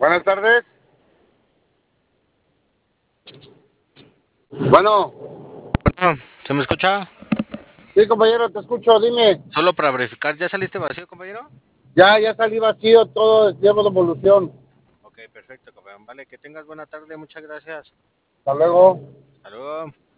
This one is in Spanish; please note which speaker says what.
Speaker 1: Buenas tardes. Bueno,
Speaker 2: Ah, ¿se me escucha?
Speaker 1: sí, compañero, te escucho, dime.
Speaker 2: Solo para verificar, ¿ya saliste vacío, compañero?
Speaker 1: Ya salí vacío, todo llevo de evolución.
Speaker 2: Ok, perfecto, compañero. Vale, que tengas buena tarde, muchas gracias.
Speaker 1: Hasta luego.
Speaker 2: Hasta luego.